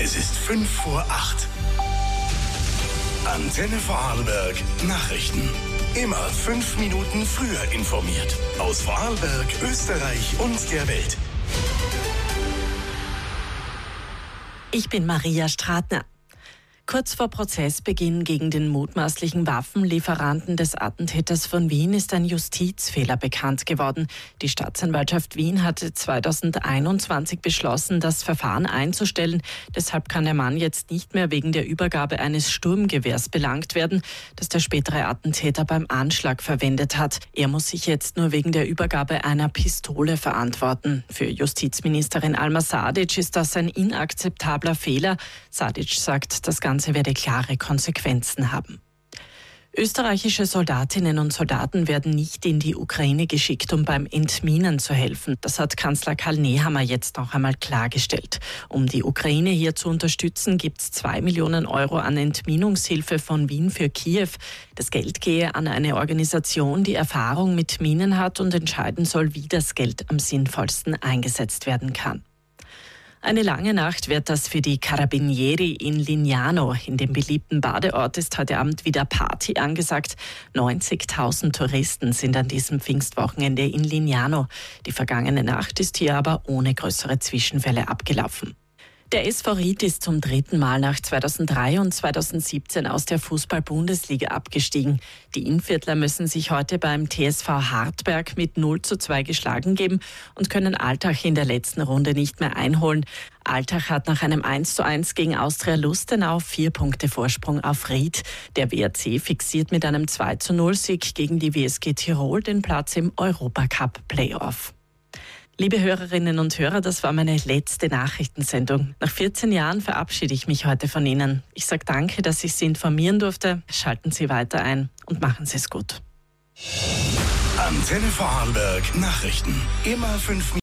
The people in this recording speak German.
Es ist 7:55. Antenne Vorarlberg Nachrichten. Immer 5 Minuten früher informiert. Aus Vorarlberg, Österreich und der Welt. Ich bin Maria Stratner. Kurz vor Prozessbeginn gegen den mutmaßlichen Waffenlieferanten des Attentäters von Wien ist ein Justizfehler bekannt geworden. Die Staatsanwaltschaft Wien hatte 2021 beschlossen, das Verfahren einzustellen. Deshalb kann der Mann jetzt nicht mehr wegen der Übergabe eines Sturmgewehrs belangt werden, das der spätere Attentäter beim Anschlag verwendet hat. Er muss sich jetzt nur wegen der Übergabe einer Pistole verantworten. Für Justizministerin Alma Sadic ist das ein inakzeptabler Fehler. Sadic sagt, das Ganze werde klare Konsequenzen haben. Österreichische Soldatinnen und Soldaten werden nicht in die Ukraine geschickt, um beim Entminen zu helfen. Das hat Kanzler Karl Nehammer jetzt noch einmal klargestellt. Um die Ukraine hier zu unterstützen, gibt es 2 Millionen Euro an Entminungshilfe von Wien für Kiew. Das Geld gehe an eine Organisation, die Erfahrung mit Minen hat und entscheiden soll, wie das Geld am sinnvollsten eingesetzt werden kann. Eine lange Nacht wird das für die Carabinieri in Lignano. In dem beliebten Badeort ist heute Abend wieder Party angesagt. 90.000 Touristen sind an diesem Pfingstwochenende in Lignano. Die vergangene Nacht ist hier aber ohne größere Zwischenfälle abgelaufen. Der SV Ried ist zum 3. Mal nach 2003 und 2017 aus der Fußball-Bundesliga abgestiegen. Die Innviertler müssen sich heute beim TSV Hartberg mit 0:2 geschlagen geben und können Altach in der letzten Runde nicht mehr einholen. Altach hat nach einem 1:1 gegen Austria Lustenau 4 Punkte Vorsprung auf Ried. Der WRC fixiert mit einem 2:0-Sieg gegen die WSG Tirol den Platz im Europacup-Playoff. Liebe Hörerinnen und Hörer, das war meine letzte Nachrichtensendung. Nach 14 Jahren verabschiede ich mich heute von Ihnen. Ich sage danke, dass ich Sie informieren durfte. Schalten Sie weiter ein und machen Sie es gut. Antenne Vorarlberg Nachrichten. Immer 5